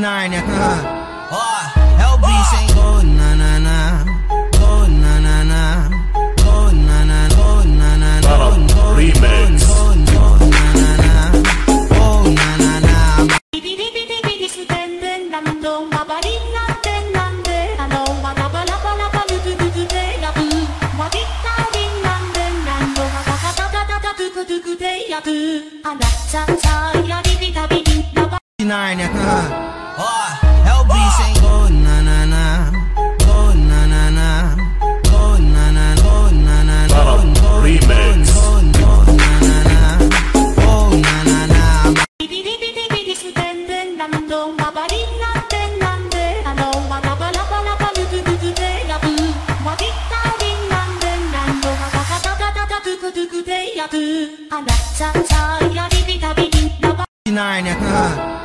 9 nè. LB saying go na na na, go na na na, go na na go na na go remix. Go na na na, go na na na. 비비비비비비 수댄댄 남동 마바린 난댄 난데 나노와 나발라발라바 누두두두데야두 와디따린 난댄 난동 가가가가가가 두구두구데야두 아나차차야 비비다비비 나바 9 nè. LB saying go na na na, go na na na, go na na go na na go remix. Go na na na, go na na na. 비비비비비비 수댄댄 남동 마바린 난댄 난데 나노와 나발라발라바 누두두두데야두 와디따린 난댄 난동 가가가가가 두구두구데야두 아나차차야 비비다비비 나바 9 nè.